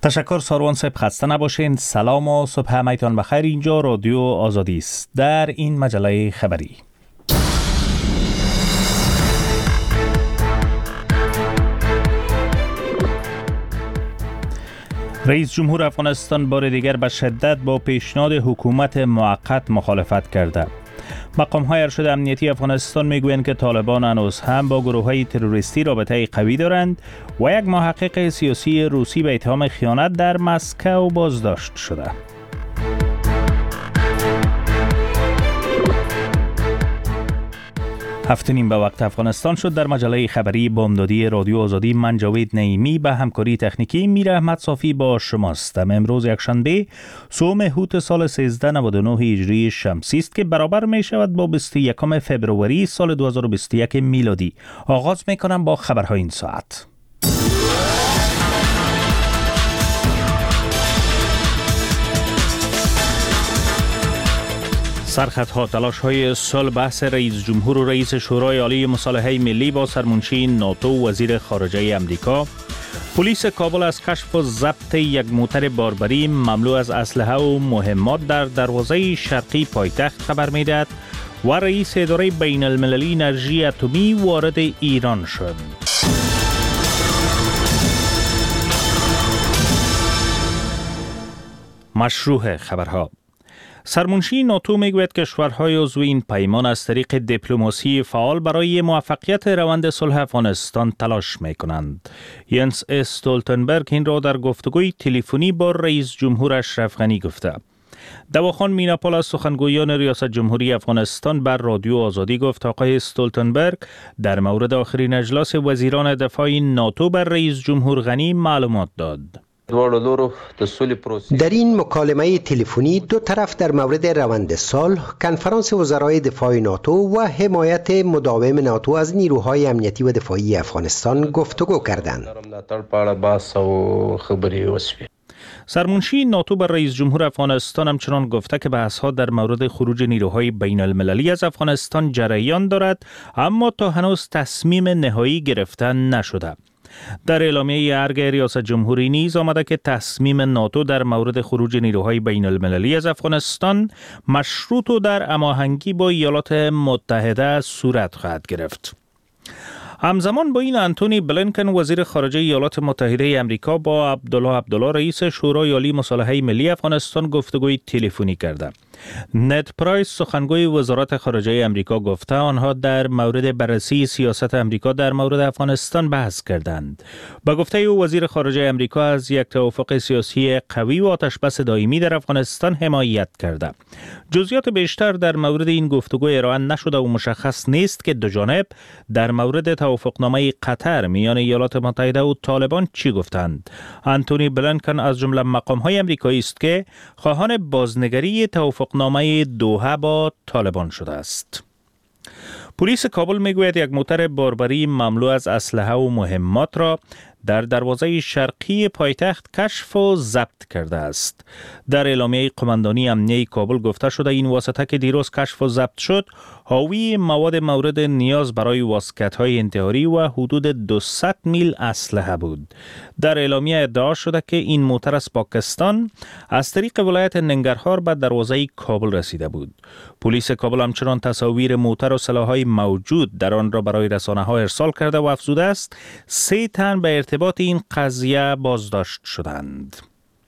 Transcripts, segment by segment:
تشکر ساروان صاحب، خسته نباشین. سلام و صبح همه‌تان بخیر. اینجا رادیو آزادی است. در این مجله خبری رئیس جمهور افغانستان بار دیگر به شدت با پیشنهاد حکومت موقت مخالفت کرده. مقام‌های ارشد امنیتی افغانستان میگویند که طالبان هنوز هم با گروه‌های تروریستی رابطه قوی دارند و یک محقق سیاسی روسی به اتهام خیانت در مسکو بازداشت شده. هفت نیم به وقت افغانستان شد. در مجله خبری بامدادی رادیو آزادی من جاوید نعیمی به همکاری تکنیکی میر احمد صافی با شماست. امروز یکشنبه سوم هوت سال 1399 هجری شمسی است که برابر می شود با 21 فبروری سال 2021 میلادی. آغاز می کنم با خبرهای این ساعت. سرخطها تلاش‌های صلح بحث رئیس جمهور و رئیس شورای عالی مصالحه ملی با سرمنشی ناتو و وزیر خارجه امریکا. پلیس کابل از کشف و ضبط یک موتر باربری مملو از اسلحه و مهمات در دروازه شرقی پایتخت خبر می‌دهد و رئیس اداره بین المللی انرژی اتمی وارد ایران شد. مشروع خبرها. سرمنشی ناتو میگوید کشورهای عضو این پیمان از طریق دیپلماسی فعال برای موفقیت روند صلح افغانستان تلاش میکنند. ینس استولتنبرگ این را در گفتگوی تلفنی با رئیس جمهور اشرف غنی گفته. دواخان میناپال از سخنگویان ریاست جمهوری افغانستان بر رادیو آزادی گفت آقای استولتنبرگ در مورد آخرین اجلاس وزیران دفاع ناتو بر رئیس جمهور غنی معلومات داد. در این مکالمه تلفنی دو طرف در مورد روند صلح، کنفرانس وزرای دفاع ناتو و حمایت مداوم ناتو از نیروهای امنیتی و دفاعی افغانستان گفتگو کردند. سرمنشی ناتو بر رئیس جمهور افغانستان همچنان گفته که بحث‌ها در مورد خروج نیروهای بین المللی از افغانستان جریان دارد، اما تا هنوز تصمیم نهایی گرفته نشده. در اعلامیه ارگ ریاست جمهوری نیز آمده که تصمیم ناتو در مورد خروج نیروهای بین المللی از افغانستان مشروط و در هماهنگی با ایالات متحده صورت خواهد گرفت. همزمان با این انتونی بلینکن وزیر خارجه ایالات متحده آمریکا با عبدالله رئیس شورای عالی مصالحه ملی افغانستان گفتگوی تلفنی کرده. نت پرایس سخنگوی وزارت خارجه آمریکا گفته آنها در مورد بررسی سیاست آمریکا در مورد افغانستان بحث کردند. با گفته او وزیر خارجه آمریکا از یک توافق سیاسی قوی و آتشبس دائمی در افغانستان حمایت کرده. جزئیات بیشتر در مورد این گفتگو ارائه نشده و مشخص نیست که دو جانب در مورد توافقنامه قطر میان ایالات متحده و طالبان چی گفتند. انتونی بلینکن از جمله مقام‌های آمریکایی است که خواهان بازنگری توافقنامه دوحه با طالبان شده است. پلیس کابل میگوید یک موتر باربری مملو از اسلحه و مهمات را در دروازه شرقی پایتخت کشف و ضبط کرده است. در اعلامیه قماندانی امنیه کابل گفته شده این واسطه که دیروز کشف و ضبط شد حاوی مواد مورد نیاز برای واسکت‌های انتحاری و حدود 200 میل اسلحه بود. در اعلامیه ادعا شده که این موتر از پاکستان از طریق ولایت ننگرهار به دروازه کابل رسیده بود. پلیس کابل همچنان تصاویر موتر و سلاح‌های موجود در آن را برای رسانه‌ها ارسال کرده و افزوده است 3 تن به ارتباط این قضیه بازداشت شدند.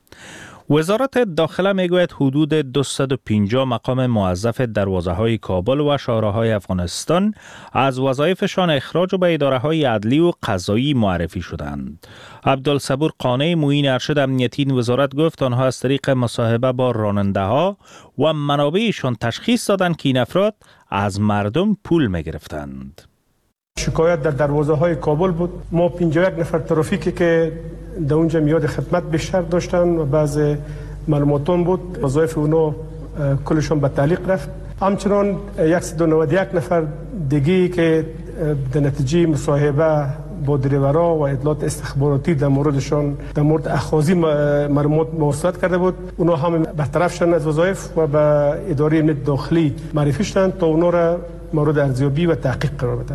وزارت داخله میگوید حدود 250 مقام موظف دروازه‌های کابل و شهرهای افغانستان از وظایفشان اخراج و به اداره‌های عدلی و قضایی معرفی شدند. عبدالصبور قانع معین ارشد امنیتی این وزارت گفت آنها از طریق مصاحبه با راننده‌ها و منابعشان تشخیص دادند که این افراد از مردم پول می‌گرفتند. شکایت در دروازه‌های کابل بود. ما 51 نفر ترافیکی که در اونجا میاد خدمت بیشتر داشتن و بعض معلوماتون بود، وظایف اونا کلشون به تعلیق رفت. همچنان 191 نفر دیگه که در نتیجه مصاحبه با دریورا و اطلاعات استخباراتی در موردشان در مورد اخاذی معلومات موصلت کرده بود، اونا هم برطرف شدن از وظایف و به اداره امنیت داخلی معرفی شدن تا اونا را مورد ارزیابی و تحقیق قرار بده.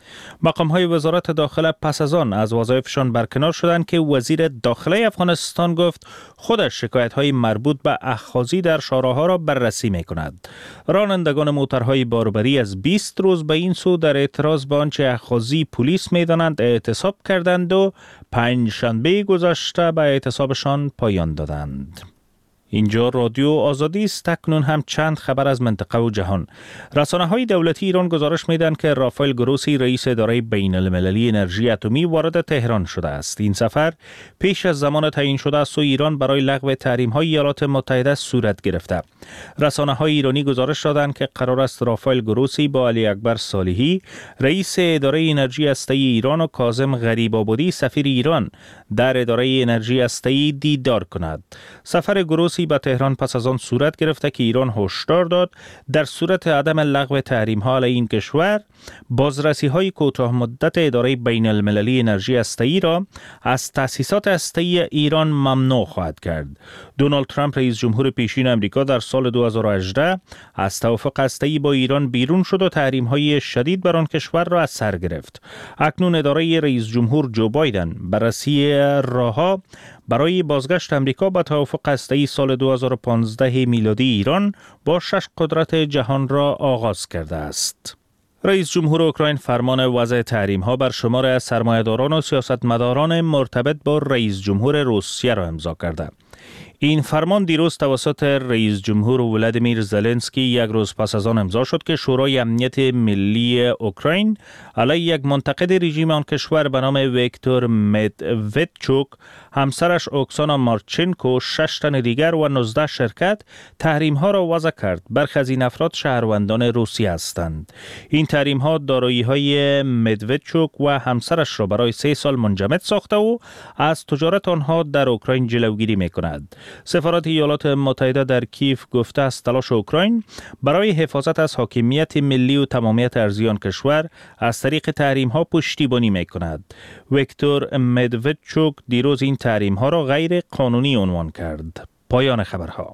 مقام‌های وزارت داخله پس از آن از وظایفشان برکنار شدند که وزیر داخله افغانستان گفت خودش شکایت‌های مربوط به اخاذی در شاهراه‌ها را بررسی می‌کند. رانندگان موترهای باربری از 20 روز به این سو در اعتراض به آنچه اخاذی پلیس می‌دانند اعتصاب کردند و پنجشنبه گذشته به اعتصابشان پایان دادند. اینجا رادیو آزادی است. اکنون هم چند خبر از منطقه و جهان. رسانه‌های دولتی ایران گزارش می‌دهند که رافائل گروسی رئیس اداره بین المللی انرژی اتمی وارد تهران شده است. این سفر پیش از زمان تعیین شده است و ایران برای لغو تحریم‌های ایالات متحده صورت گرفته. رسانه‌های ایرانی گزارش دادند که قرار است رافائل گروسی با علی اکبر صالحی رئیس اداره انرژی هسته‌ای ایران و کاظم غریب‌آبادی سفیر ایران در اداره انرژی هسته‌ای دیدار کند. سفر گروسی به تهران پس از آن صورت گرفته که ایران هشدار داد در صورت عدم لغو تحریم‌ها علیه این کشور بازرسی‌های کوتاه مدت اداره بین المللی انرژی هسته‌ای را از تأسیسات هسته‌ای ایران ممنوع خواهد کرد. دونالد ترامپ رئیس جمهور پیشین آمریکا در سال 2018 از توافق هسته‌ای با ایران بیرون شد و تحریم‌های شدید بر آن کشور را از سر گرفت. اکنون اداره رئیس جمهور جو بایدن بررسی راه‌ها برای بازگشت آمریکا به توافق هسته‌ای سال 2015 میلادی ایران با 6 قدرت جهان را آغاز کرده است. رئیس جمهور اوکراین فرمان وضع تحریم‌ها بر شمار از سرمایه‌داران و سیاستمداران مرتبط با رئیس جمهور روسیه را امضا کرده. این فرمان دیروز توسط رئیس جمهور ولادیمیر زلنسکی یک روز پس از آن امضا شد که شورای امنیت ملی اوکراین علیه یک منتقد رژیم آن کشور به نام ویکتور مدودچوک، همسرش اوکسانا مارچنکو، 6 تن دیگر و 19 شرکت تحریم‌ها را وضع کرد. برخی از این افراد شهروندان روسیه هستند. این تحریم‌ها دارایی‌های مدودچوک و همسرش را برای 3 سال منجمد ساخته و از تجارت آنها در اوکراین جلوگیری می‌کند. سفارت ایالات متحده در کیف گفته است تلاش اوکراین برای حفاظت از حاکمیت ملی و تمامیت ارضی آن کشور از طریق تحریم‌ها پشتیبانی می‌کند. ویکتور مدودچوک دیروز این تحریم‌ها را غیر قانونی عنوان کرد. پایان خبرها.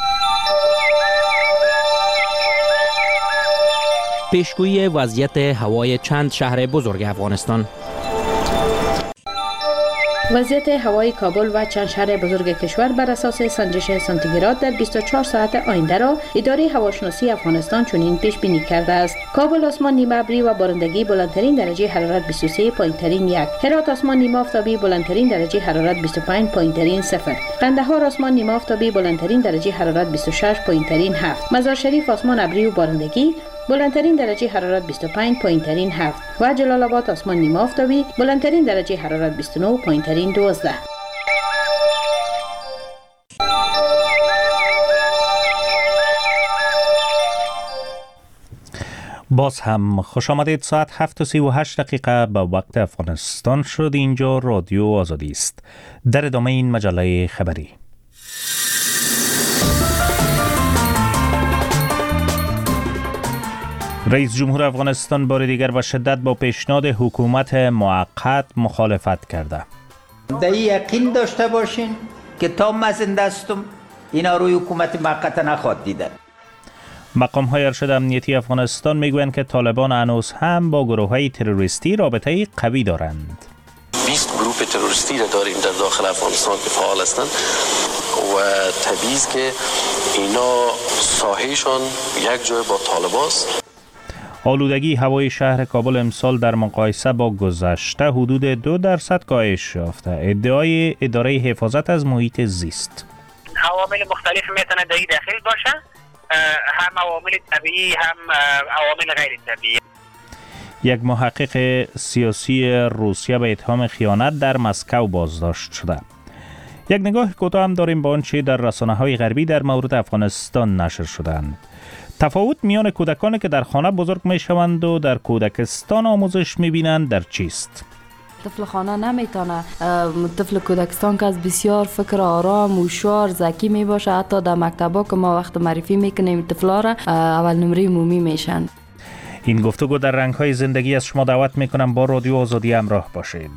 پیشگویی وضعیت هوای چند شهر بزرگ افغانستان. وضعیت هوای کابل و چند شهر بزرگ کشور بر اساس سنجش سانتیگراد در 24 ساعت آینده را اداره هواشناسی افغانستان چنین پیش بینی کرده است: کابل آسمان نیمه ابری و بارندگی، بلندترین درجه حرارت 23، پایینترین 1. هرات آسمان نیمه آفتابی، بلندترین درجه حرارت 25، پایینترین 0. قندهار آسمان نیمه آفتابی، بلندترین درجه حرارت 26، پایینترین 7. مزار شریف آسمان ابری و بارندگی، بلندترین درجه حرارت 25، پایینترین 7. و جلال آباد آسمان نیمه آفتابی، بلندترین درجه حرارت 29، پایینترین 12. باز هم خوش آمدید. ساعت 7:38 به وقت افغانستان شد. اینجا رادیو آزادی است. در ادامه این مجله خبری. رئیس جمهور افغانستان بار دیگر با شدت با پیشنهاد حکومت موقت مخالفت کرده. در یقین داشته باشین که تا من زنده هستم اینا روی حکومت موقت نخواد دیدن. مقام های ارشد امنیتی افغانستان میگویند که طالبان هنوز هم با گروه های تروریستی رابطه قوی دارند. 20 گروه تروریستی را داریم در داخل افغانستان که فعال هستند و طبیعی است که اینا ساحهشان یک جای با طالباست. آلودگی هوای شهر کابل امسال در مقایسه با گذشته حدود 2% کاهش یافته. ادعای اداره حفاظت از محیط زیست. عوامل مختلف میتونه در این داخل باشه، هم عوامل طبیعی هم عوامل غیر طبیعی. یک محقق سیاسی روسیه به اتهام خیانت در مسکو بازداشت شده. یک نگاه کوتاه هم داریم به آنچه در رسانه‌های غربی در مورد افغانستان نشر شدند. تفاوت میان کودکانی که در خانه بزرگ میشوند و در کودکستان آموزش میبینند در چیست؟ طفل خانه نمیتونه. طفل کودکستان که از بسیار فکر آرام و شعار ذکی میباشه. حتی در مکتبا که ما وقت معرفی میکنیم طفلا را اول نمره عمومی میشن. این گفتگو در رنگ‌های زندگی از شما دعوت میکنم با رادیو آزادی همراه باشید.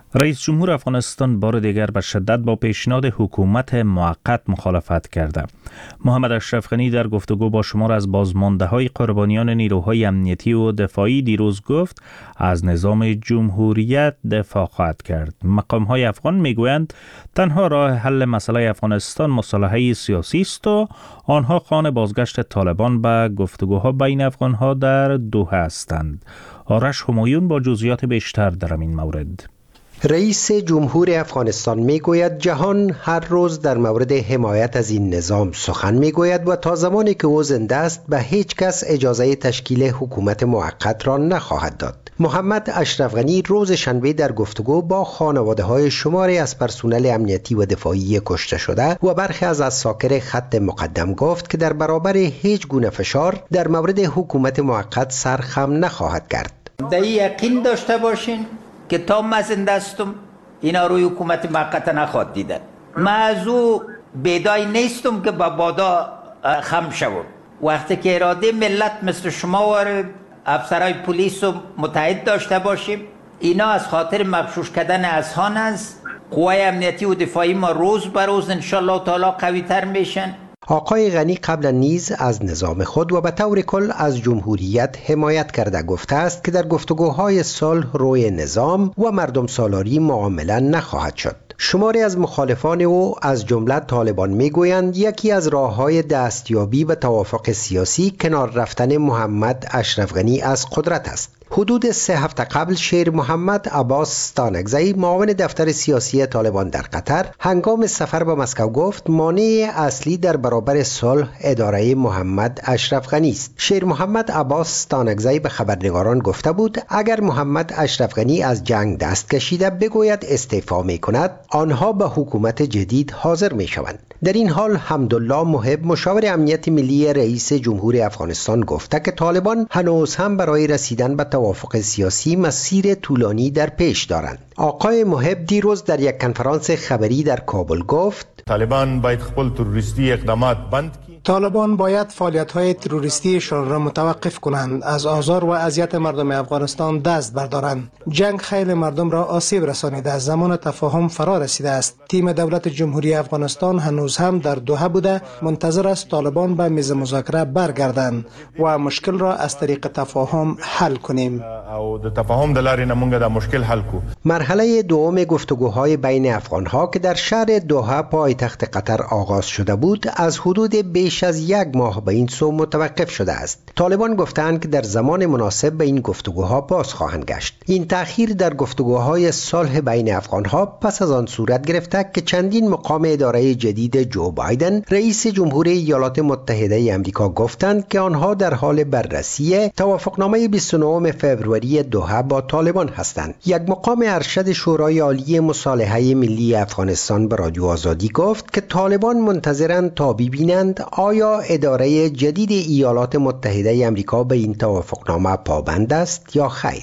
رئیس جمهور افغانستان بار دیگر به شدت با پیشنهاد حکومت موقت مخالفت کرده. محمد اشرف غنی در گفتگو با شمار از بازمانده‌های قربانیان نیروهای امنیتی و دفاعی دیروز گفت از نظام جمهوریت دفاع خواهد کرد. مقام‌های افغان میگویند تنها راه حل مسئله افغانستان مصالحه سیاسی است و آنها خواهان بازگشت طالبان به گفتگوها بین افغان‌ها در دوحه هستند. آرش همایون با جزئیات بیشتر در این مورد. رئیس جمهور افغانستان میگوید جهان هر روز در مورد حمایت از این نظام سخن میگوید و تا زمانی که او زنده است به هیچ کس اجازه تشکیل حکومت موقت را نخواهد داد. محمد اشرف غنی روز شنبه در گفتگو با خانواده‌های شماری از پرسنل امنیتی و دفاعی کشته شده و برخی از اساکر خط مقدم گفت که در برابر هیچ گونه فشار در مورد حکومت موقت سرخم نخواهد کرد. در یقین داشته باشین که تا من زنده استم اینا روی حکومت موقت نخواد دیدن. من از او بیدای نیستم که با بادا خم شوم. وقتی که اراده ملت مثل شما و افسرهای پلیس رو متحد داشته باشیم، اینا از خاطر مغشوش کردن اذهان است. قوای امنیتی و دفاعی ما روز به روز انشالله تعالی قوی تر میشن. آقای غنی قبلا نیز از نظام خود و به طور کل از جمهوریت حمایت کرده گفته است که در گفتگوهای صلح روی نظام و مردم سالاری معامله نخواهد شد. شماری از مخالفان او از جمله طالبان میگویند یکی از راه‌های دستیابی به توافق سیاسی کنار رفتن محمد اشرف غنی از قدرت است. حدود 3 هفته قبل شیر محمد عباس ستانکزی معاون دفتر سیاسی طالبان در قطر هنگام سفر به مسکو گفت مانع اصلی در برابر صلح اداره محمد اشرف غنی است. شیر محمد عباس ستانکزی به خبرنگاران گفته بود اگر محمد اشرف غنی از جنگ دست کشیده بگوید استعفا می‌کند آنها به حکومت جدید حاضر می‌شوند. در این حال حمدالله محب مشاور امنیت ملی رئیس جمهور افغانستان گفته که طالبان هنوز هم برای رسیدن به توافق سیاسی مسیر طولانی در پیش دارند. آقای محب دیروز در یک کنفرانس خبری در کابل گفت طالبان باید خپل تروریستی اقدامات بند کی. طالبان باید فعالیت‌های تروریستیشان را متوقف کنند، از آزار و اذیت مردم افغانستان دست بردارند. جنگ خیلی مردم را آسیب رسانیده است. زمان تفاهم فرا رسیده است. تیم دولت جمهوری افغانستان هنوز هم در دوحه بوده منتظر است طالبان به میز مذاکره برگردند و مشکل را از طریق تفاهم حل کنیم. او د تفاهم د لارې نه موږ دا مشکل حل کو. مرحله دوم گفتگوهای بین افغان‌ها که در شهر دوحه پایتخت قطر آغاز شده بود از حدود بیش از 1 ماه به این سو متوقف شده است. طالبان گفتند که در زمان مناسب به این گفتگوها باز خواهند گشت. این تأخیر در گفتگوهای صلح بین افغان‌ها پس از آن صورت گرفته که چندین مقام اداره جدید جو بایدن رئیس جمهور ایالات متحده آمریکا گفتند که آنها در حال بررسی توافقنامه 29 فوریه دوحه با طالبان هستند. یک مقام ارشد شورای عالی مصالحه ملی افغانستان به رادیو آزادی گفت که طالبان منتظرند تا ببینند آیا اداره جدید ایالات متحده آمریکا به این توافقنامه پابند است یا خیر.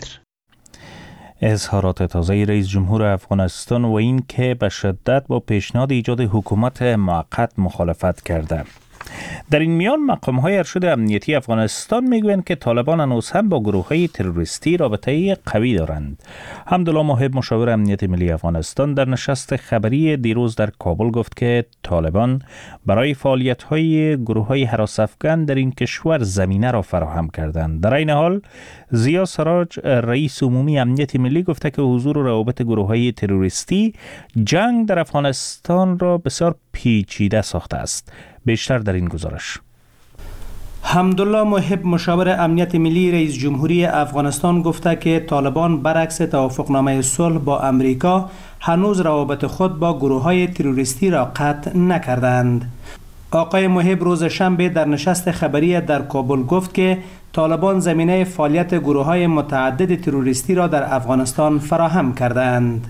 اظهارات تازه رئیس جمهور افغانستان و این که به شدت با پیشنهاد ایجاد حکومت موقت مخالفت کرده. در این میان مقام‌های ارشد امنیتی افغانستان میگویند که طالبان هنوز هم با گروه‌های تروریستی رابطه قوی دارند. حمدالله محب مشاور امنیت ملی افغانستان در نشست خبری دیروز در کابل گفت که طالبان برای فعالیت‌های گروه‌های هراس افکن در این کشور زمینه را فراهم کردند. در این حال ضیا سراج رئیس عمومی امنیت ملی گفته که حضور و روابط گروه‌های تروریستی جنگ در افغانستان را بسیار پیچیده ساخته است. بیشتر در این گزارش. حمدالله محب مشاور امنیت ملی رئیس جمهوری افغانستان گفته که طالبان برعکس توافقنامه صلح با امریکا هنوز روابط خود با گروه‌های تروریستی را قطع نکردند. آقای محب روز شنبه در نشست خبری در کابل گفت که طالبان زمینه فعالیت گروه‌های متعدد تروریستی را در افغانستان فراهم کردند.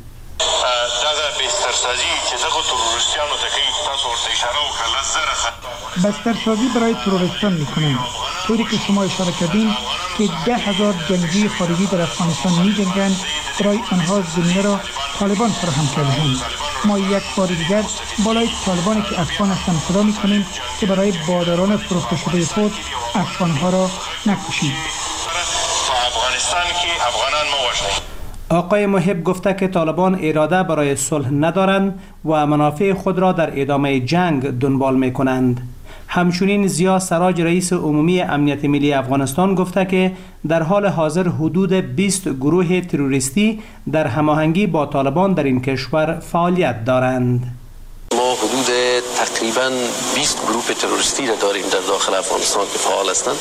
بسترسازی برای تروریستان میکنند، طوری که شما اشاره کردین که 10,000 جنگجوی خارجی در افغانستان می‌جنگند. برای آنها زمینه را طالبان فراهم کردند. ما یک بار دیگر بالای طالبانی که افغان هستند صدا میکنیم که برای بادران فروخته شده خود افغانها را نکشید. افغانستان که افغانان موجود. آقای محب گفته که طالبان اراده برای صلح ندارند و منافع خود را در ادامه جنگ دنبال می کنند. همچنین ضیا سراج رئیس عمومی امنیت ملی افغانستان گفته که در حال حاضر حدود 20 گروه تروریستی در هماهنگی با طالبان در این کشور فعالیت دارند. ما حدود تقریبا 20 گروه تروریستی را داریم در داخل افغانستان که فعال هستند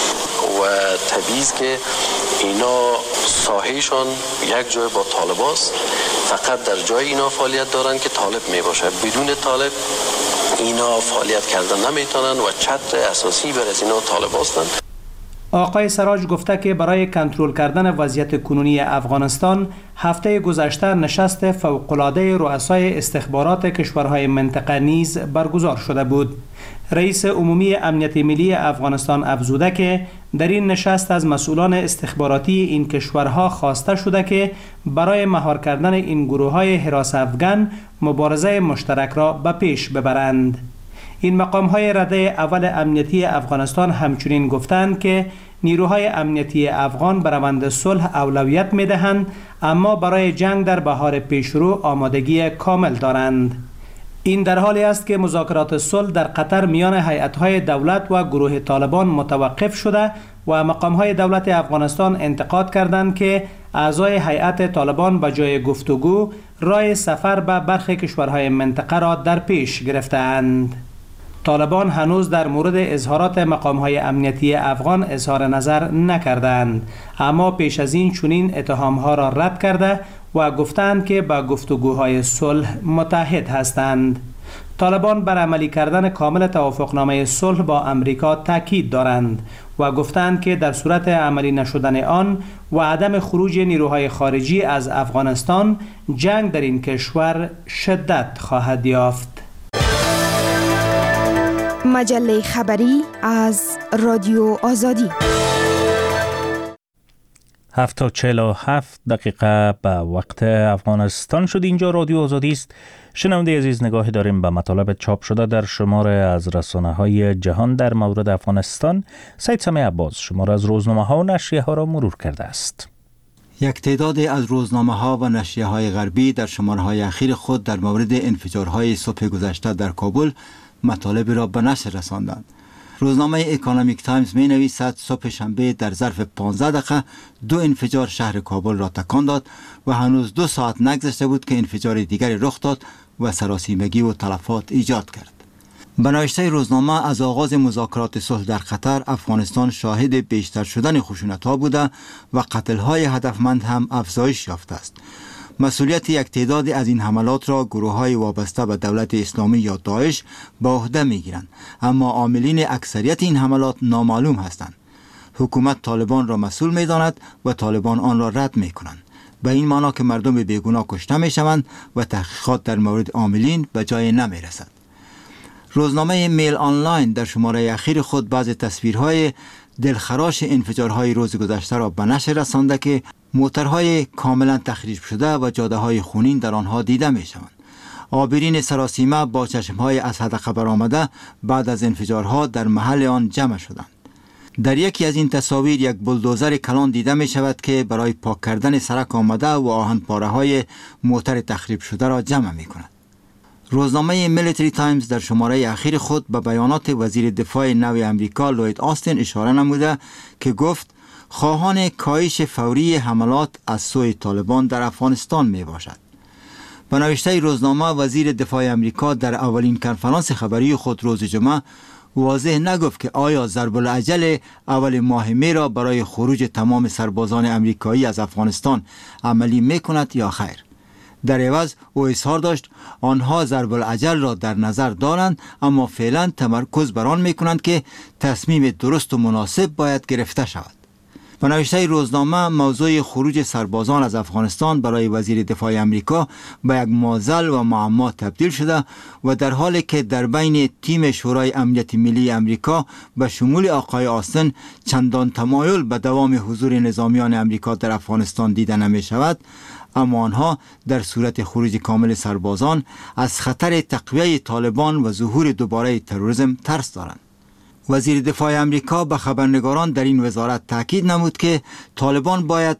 و طبیعی است که اینا ساحهشان یک جای با طالب است. فقط در جای اینا فعالیت دارند که طالب می باشه. بدون طالب اینا فعالیت کردن نمیتونن و چتر اساسی بر از اینا طالب هستند. آقای سراج گفته که برای کنترل کردن وضعیت کنونی افغانستان هفته گذشته نشست فوق‌العاده رؤسای استخبارات کشورهای منطقه نیز برگزار شده بود. رئیس عمومی امنیت ملی افغانستان افزوده که در این نشست از مسئولان استخباراتی این کشورها خواسته شده که برای مهار کردن این گروه‌های حراس افغان مبارزه مشترک را به پیش ببرند. این مقام‌های رده اول امنیتی افغانستان همچنین گفتند که نیروهای امنیتی افغان به روند صلح اولویت می‌دهند، اما برای جنگ در بهار پیشرو آمادگی کامل دارند. این در حالی است که مذاکرات صلح در قطر میان هیئت‌های دولت و گروه طالبان متوقف شده و مقام‌های دولت افغانستان انتقاد کردند که اعضای هیئت طالبان به جای گفتگو راه سفر به برخی کشورهای منطقه را در پیش گرفته‌اند. طالبان هنوز در مورد اظهارات مقام‌های امنیتی افغان اظهار نظر نکردند، اما پیش از این چنین اتهام‌ها را رد کرده و گفتند که با گفتگوهای صلح متحد هستند. طالبان بر عملی کردن کامل توافقنامه صلح با امریکا تاکید دارند و گفتند که در صورت عملی نشدن آن و عدم خروج نیروهای خارجی از افغانستان، جنگ در این کشور شدت خواهد یافت. مجله خبری از رادیو آزادی. 7:47 به وقت افغانستان شد. اینجا رادیو آزادی است. شنونده عزیز، نگاهی داریم به مطالب چاپ شده در شماره از رسانه‌های جهان در مورد افغانستان. سید سمیع عباس شماره از روزنامه‌ها و نشریه‌ها را مرور کرده است. یک تعدادی از روزنامه‌ها و نشریه‌های غربی در شماره‌های اخیر خود در مورد انفجارهای صبح گذشته در کابل مطالب را به نشر رساندند. روزنامه اکونومیک تایمز می نویسد صبح شنبه در ظرف 15 دقیقه 2 انفجار شهر کابل را تکان داد و هنوز 2 ساعت نگذشته بود که انفجار دیگری رخ داد و سراسیمگی و تلفات ایجاد کرد. به نوشته روزنامه، از آغاز مذاکرات صلح در قطر افغانستان شاهد بیشتر شدن خشونت‌ها بوده و قتل‌های هدفمند هم افزایش یافته است. مسئولیت یک تعدادی از این حملات را گروه‌های وابسته به دولت اسلامی یا داعش به عهده می‌گیرند، اما عاملین اکثریت این حملات نامعلوم هستند. حکومت طالبان را مسئول می‌داند و طالبان آن را رد می‌کنند، به این معنا که مردم بیگناه کشته می‌شوند و تحقیقات در مورد عاملین به جای نمی‌رسد. روزنامه میل آنلاین در شماره اخیر خود بعض تصویرهای دلخراش انفجارهای روز گذشته را به نشر رسانده که موترهای کاملا تخریب شده و جاده‌های خونین در آنها دیده می‌شوند. عابرین سراسیمه با چشم‌های از حدقه برآمده بعد از انفجارها در محل آن جمع شدند. در یکی از این تصاویر یک بولدوزر کلان دیده می شود که برای پاک کردن سرک آمده و آهن پاره‌های موتر تخریب شده را جمع می کند. روزنامه میلیتری تایمز در شماره اخیر خود به بیانات وزیر دفاع نو امریکا لوید آستین اشاره نموده که گفت خواهان کاهش فوری حملات از سوی طالبان در افغانستان می باشد. به نوشته روزنامه، وزیر دفاع امریکا در اولین کنفرانس خبری خود روز جمعه واضح نگفت که آیا ضرب العجل اول ماه می را برای خروج تمام سربازان امریکایی از افغانستان عملی می کند یا خیر. در عوض او اظهار داشت آنها ضرب العجل را در نظر دارند، اما فعلا تمرکز بر آن می کنند که تصمیم درست و مناسب باید گرفته شود. به نوشته روزنامه، موضوع خروج سربازان از افغانستان برای وزیر دفاع امریکا به یک معضل و معما تبدیل شده و در حالی که در بین تیم شورای امنیت ملی امریکا به شمول آقای آستن چندان تمایل به دوام حضور نظامیان امریکا در افغانستان دیده نمی شود، اما آنها در صورت خروج کامل سربازان از خطر تقویه طالبان و ظهور دوباره تروریسم ترس دارند. وزیر دفاع امریکا به خبرنگاران در این وزارت تاکید نمود که طالبان باید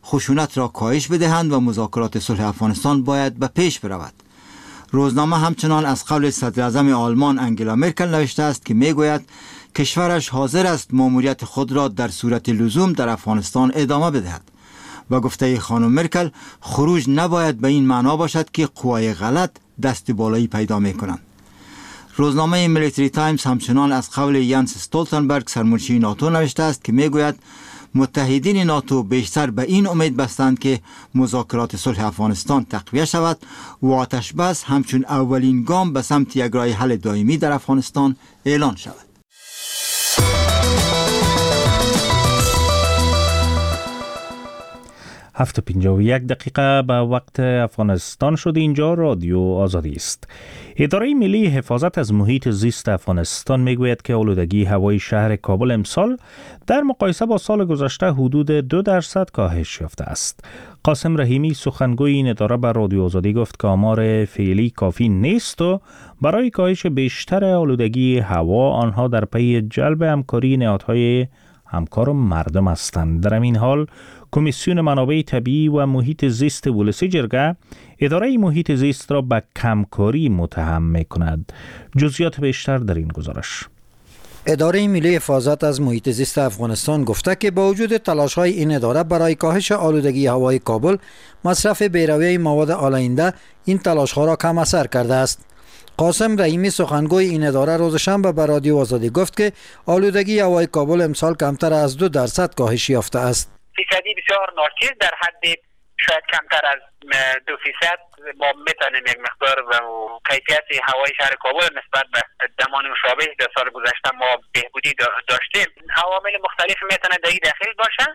خشونت را کاهش بدهند و مذاکرات صلح افغانستان باید به پیش برود. روزنامه همچنان از قول صدر اعظم آلمان انگلا مرکل نوشته است که میگوید کشورش حاضر است ماموریت خود را در صورت لزوم در افغانستان ادامه بدهد و گفته خانم مرکل خروج نباید به این معنا باشد که قوای غلط دست بالایی پیدا میکنند. روزنامه میلیتری تایمز همچنان از قول یانس استولتنبرگ سرمنشی ناتو نوشته است که میگوید متحدین ناتو بیشتر به این امید بستند که مذاکرات صلح افغانستان تقویه شود و آتش بس همچون اولین گام به سمت یک راه حل دائمی در افغانستان اعلان شود. 7:51 به وقت افغانستان شد. اینجا رادیو آزادی است. اداره ملی حفاظت از محیط زیست افغانستان میگوید که آلودگی هوای شهر کابل امسال در مقایسه با سال گذشته حدود 2% کاهش یافته است. قاسم رحیمی سخنگوی این اداره به رادیو آزادی گفت که آمار فعلی کافی نیست و برای کاهش بیشتر آلودگی هوا آنها در پی جلب همکاری نهادهای همکار مردم هستند. در این حال کمیسیون منابع طبیعی و محیط زیست ولسی جرگه اداره محیط زیست را به کمکاری متهم می‌کند. جزئیات بیشتر در این گزارش. اداره ملی حفاظت از محیط زیست افغانستان گفته که با وجود تلاش‌های این اداره برای کاهش آلودگی هوای کابل، مصرف بی‌رویه مواد آلاینده این تلاش‌ها را کم اثر کرده است. قاسم رحیمی سخنگوی این اداره روز شنبه به رادیو آزادی گفت که آلودگی هوای کابل امسال کمتر از 2% کاهش یافته است. فیصدی بسیار ناچیز، در حد شاید کمتر از 2% ما میتونیم یک مقدار و کیفیت هوای شهر کابل نسبت به زمان مشابه در سال گذشته ما بهبودی داشتیم. عوامل مختلف میتونه در این داخل باشه،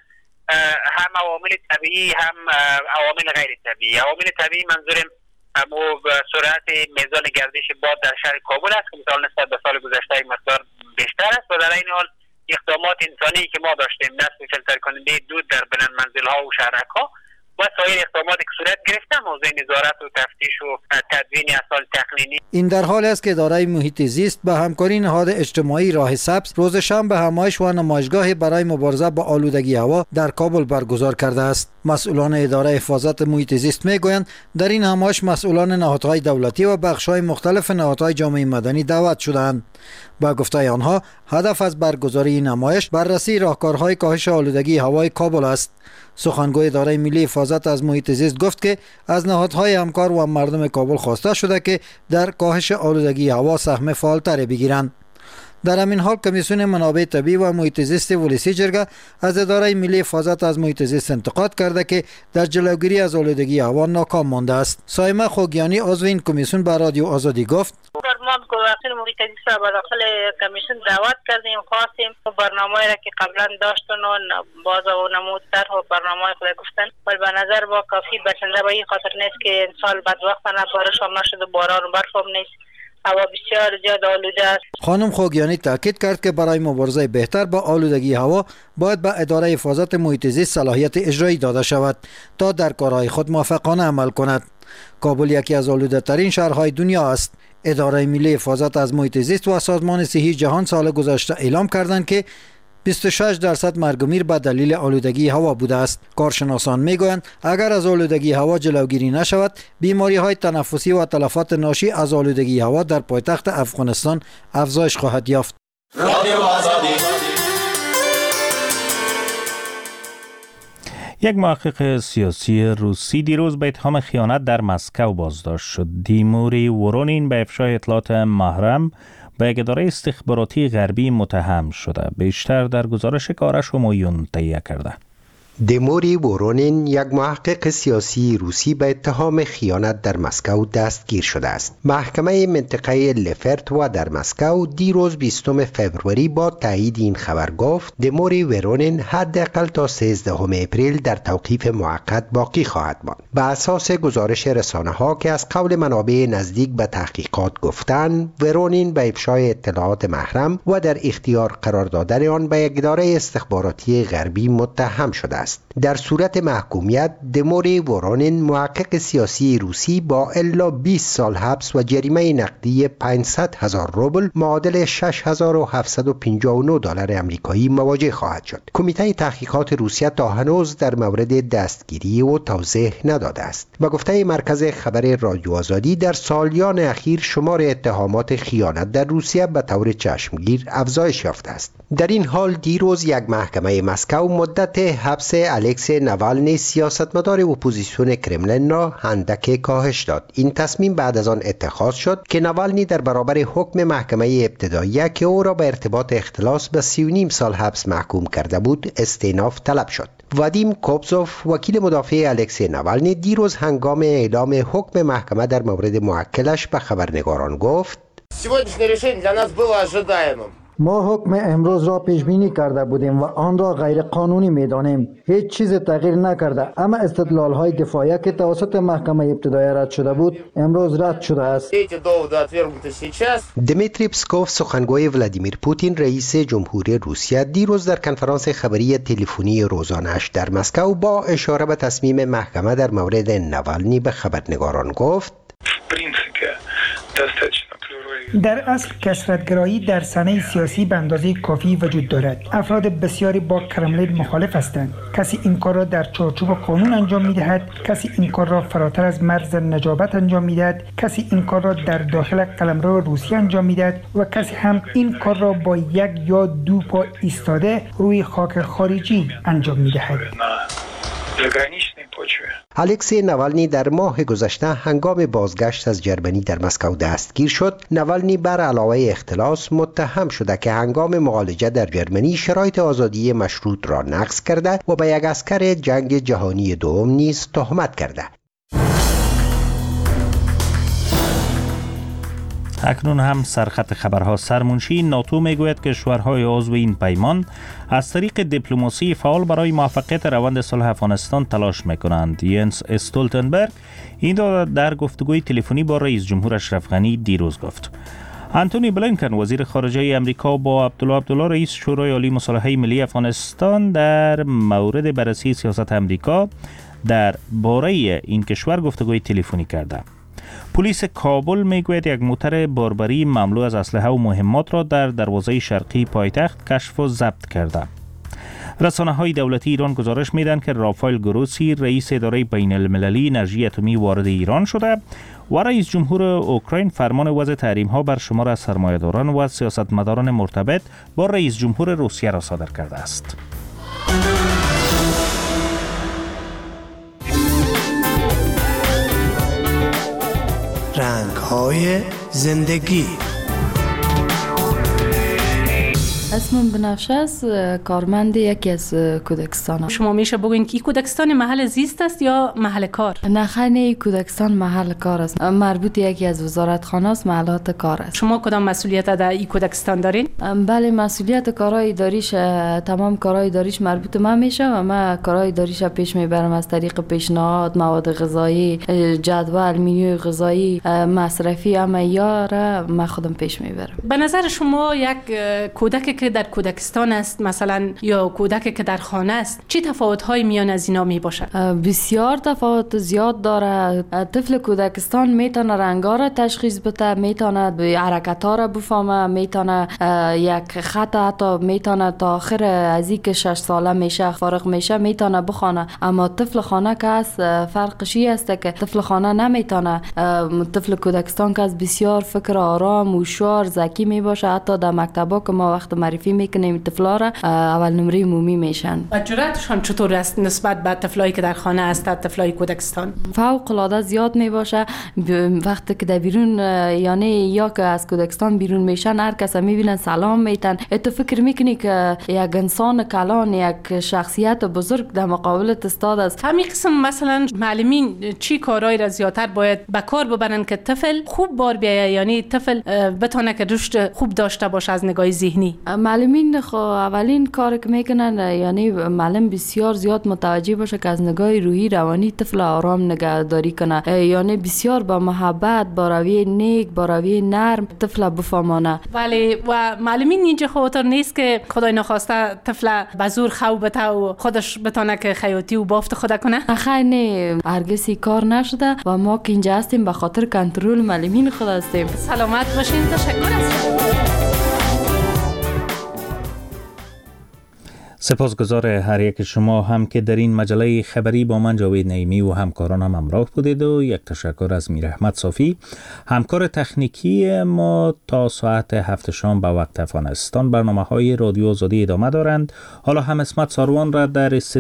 هم عوامل طبیعی هم عوامل غیر طبیعی. عوامل طبیعی منظورم امو سرعت میزان گردش باد در شهر کابل است که مثلا نسبت به سال گذشته مقدار بیشتر است و در این حال اقدامات انسانی که ما داشتیم، نصب فیلتر کننده دود در بلند منزل‌ها و شهرک‌ها و سایر اقداماتی که صورت گرفته، موضوع نظارت و تفتیش و تدوین اسناد تقنینی. این در حالی است که اداره محیط زیست به همکاری نهاد اجتماعی راه سبز روز شنبه همایش و نمایشگاه برای مبارزه با آلودگی هوا در کابل برگزار کرده است. مسئولان اداره حفاظت محیط زیست میگویند در این همایش مسئولان نهادهای دولتی و بخش‌های مختلف نهادهای جامعه مدنی دعوت شدند. با گفته آنها هدف از برگزاری این نمایش بررسی راهکارهای کاهش آلودگی هوای کابل است. سخنگوی اداره ملی حفاظت از محیط زیست گفت که از نهادهای همکار و مردم کابل خواسته شده که در کاهش آلودگی هوا سهم فعالتری بگیرند. در همین حال کمیسیون منابع طبیعی و محیط زیست ولسی جرگه از اداره ملی حفاظت از محیط زیست انتقاد کرده که در جلوگیری از آلودگی هوا ناکام مانده است. سایمه خوگیانی عضو این کمیسیون به رادیو آزادی گفت: ما وکیل محیط زیست را به داخل کمیسیون دعوت کردیم، خواستیم برنامه‌ای را که قبلا داشتن و باز و نمودتر و برنامه‌ای خود گفتن، ولی به نظر با کافی بسنده به این خاطر نیست که سال بدبختانه بارش هم نشد و باران و برف هم نیست. هوا بسیار زیاد آلوده است. خانم خوگیانی تاکید کرد که برای مبارزه بهتر با آلودگی هوا باید به اداره حفاظت محیط زیست صلاحیت اجرایی داده شود تا در کارهای خود موفقانه عمل کند. کابل یکی از آلوده ترین شهرهای دنیا است. اداره ملی حفاظت از محیط زیست و سازمان صحی جهان سال گذشته اعلام کردند که 26% مرگ و میر به دلیل آلودگی هوا بوده است. کارشناسان میگویند اگر از آلودگی هوا جلوگیری نشود، بیماری‌های تنفسی و تلفات ناشی از آلودگی هوا در پایتخت افغانستان افزایش خواهد یافت. یک محقق سیاسی روسی دیروز به اتهام خیانت در مسکو بازداشت شد. تیموری ورونین به افشای اطلاعات محرم به یک اداره استخباراتی غربی متهم شده. بیشتر در گزارش کارش همایون تهیه کرده. تیموری ورونین یک محقق سیاسی روسی به اتهام خیانت در مسکو دستگیر شده است. محکمه منطقه لفرت و در مسکو دیروز 20 فوریه با تایید این خبر گفت تیموری ورونین حداقل تا 13 اپریل در توقیف موقت باقی خواهد ماند. بر اساس گزارش رسانه‌ها که از قول منابع نزدیک به تحقیقات گفتند، ورونین به افشای اطلاعات محرم و در اختیار قرار دادن آن به یک اداره استخباراتی غربی متهم شده است. است. در صورت محکومیت دموری وورونین محقق سیاسی روسی با الا 20 سال حبس و جریمه نقدی 500,000 روبل معادل $6,759 آمریکایی مواجه خواهد شد. کمیته تحقیقات روسیه تا هنوز در مورد دستگیری او توضیح نداده است. با گفته مرکز خبر رادیو آزادی در سالیان اخیر شمار اتهامات خیانت در روسیه به طور چشمگیر افزایش یافته است. در این حال دیروز یک محکمه مسکو مدت حبس الکسی نوالنی سیاستمدار اپوزیسیون کرملین را اندک کاهش داد. این تصمیم بعد از آن اتخاذ شد که نوالنی در برابر حکم محکمه ابتدایی که او را به ارتباط اختلاس به 3.5 سال حبس محکوم کرده بود استئناف طلب شد. وادیم کوبزوف وکیل مدافع الکسی نوالنی دیروز هنگام اعلام حکم محکمه در مورد موکلش به خبرنگاران گفت: ما حکم امروز را پیش بینی کرده بودیم و آن را غیر قانونی می‌دانیم. هیچ چیز تغییر نکرده، اما استدلال‌های دفاعی که توسط محکمه ابتدایی رد شده بود امروز رد شده است. دمیتری پسکوف سخنگوی ولادیمیر پوتین رئیس جمهوری روسیه دیروز در کنفرانس خبری تلفنی روزانه‌اش در مسکو با اشاره به تصمیم محکمه در مورد نوالنی به خبرنگاران گفت: در اصل کثرت‌گرایی در صحنه سیاسی به اندازه کافی وجود دارد. افراد بسیاری با کرملین مخالف هستند. کسی این کار را در چارچوب قانون انجام می‌دهد، کسی این کار را فراتر از مرز نجابت انجام می‌دهد، کسی این کار را در داخل قلمرو روسیه انجام می‌دهد و کسی هم این کار را با یک یا دو پا ایستاده روی خاک خارجی انجام می‌دهد. الکسی نوالنی در ماه گذشته هنگام بازگشت از جرمنی در مسکو دستگیر شد. نوالنی بر علاوه اختلاس متهم شده که هنگام معالجه در جرمنی شرایط آزادی مشروط را نقض کرده و به یک عسکر جنگ جهانی دوم نیز تهمت کرده. اکنون هم سرخط خبرها. سرمنشی ناتو میگوید که کشورهای عضو این پیمان از طریق دیپلماسی فعال برای موفقیت روند صلح افغانستان تلاش میکنند. ینس استولتنبرگ این را در گفتگوی تلفنی با رئیس جمهور اشرف غنی دیروز گفت. انتونی بلینکن وزیر خارجه امریکا با عبدالله رئیس شورای عالی مصالحه ملی افغانستان در مورد بررسی سیاست امریکا در باره این کشور گفتگوی تلفنی کرده. پلیس کابل میگوید یک موتر باربری مملو از اسلحه و مهمات را در دروازه شرقی پایتخت کشف و ضبط کرده. رسانه‌های دولتی ایران گزارش میدن که رافائل گروسی رئیس اداره بین المللی انرژی اتمی وارد ایران شده و رئیس جمهور اوکراین فرمان وضع تحریم‌ها بر شمار از سرمایه‌داران و سیاستمداران مرتبط با رئیس جمهور روسیه را صادر کرده است. رنگ‌های زندگی. اسمم بنفشه است، کارمند یکی از کودکستان. شما میشه بگوین که این کودکستان محل زیست است یا محل کار؟ نه خیلی کودکستان محل کار است، مربوط یکی از وزارتخانه است، محلات کار است. شما کدام مسئولیت در این کودکستان دارین؟ بله، مسئولیت کارهای اداریش، تمام کارهای اداریش مربوط من میشه و من کارهای اداریش پیش میبرم از طریق پیشنهاد، مواد غذایی، جدول منوی غذایی، مصرفی، معیار من خودم پیش میبرم. به نظر شما یک کودک که در کودکستان است مثلا یا کودک که در خانه است چه تفاوت‌هایی میان از اینا می باشه؟ بسیار تفاوت زیاد داره. طفل کودکستان میتونه رنگا را تشخیص بده، میتونه حرکت‌ها را بفهمه، میتونه یک خط حتی میتونه تا آخر از اینکه 6 ساله میشه فارغ میشه میتونه بخونه. اما طفل خانه که است فرقش است که طفل خانه نمیتونه. طفل کودکستان که از بسیار فکر آرام و شعار ذکی می باشه. حتی در مکتبا که ما وقت معرفی میکنیم طفلا را اول نمره عمومی میشن. و جرأتشان چطور است نسبت به طفلایی که در خانه هستند، طفلای کودکستان؟ فوق العاده زیاد می باشه. وقتی که در بیرون یعنی یا که از کودکستان بیرون میشن هر کس میبینن سلام میتن. تو فکر میکنی که یک انسان کلان، یک شخصیت بزرگ در مقابلت استاد است. همین قسم مثلا معلمین چی کارهای را زیادتر باید به کار ببرن که طفل خوب بار بیایه، یعنی طفل بتونه که رشد خوب داشته باشه از نگاه ذهنی؟ معلمین اولین کار که میکنن یعنی معلم بسیار زیاد متوجه باشه که از نگاه روحی روانی طفل آرام نگهداری کنه، یعنی بسیار با محبت، با روی نیک، با روی نرم طفل بفهمانه. ولی و معلمین اینجا خاطر نیست که خدای نخواسته طفل به زور خو بته و خودش بتونه که خیاطی و بافت خود کنه؟ خیر نه، هرگز کار نشده و ما که اینجا هستیم به خاطر کنترل معلمین خود هستیم. سلامت باشین. تشکر از سپاسگزار هر یک شما هم که در این مجله خبری با من جاوید نعیمی و همکارانم همراه بودید و یک تشکر از میر احمد صافی همکار تکنیکی ما. تا ساعت 7 شام به وقت افغانستان برنامه های رادیو آزادی ادامه دارند. حالا هم اسمت ساروان را در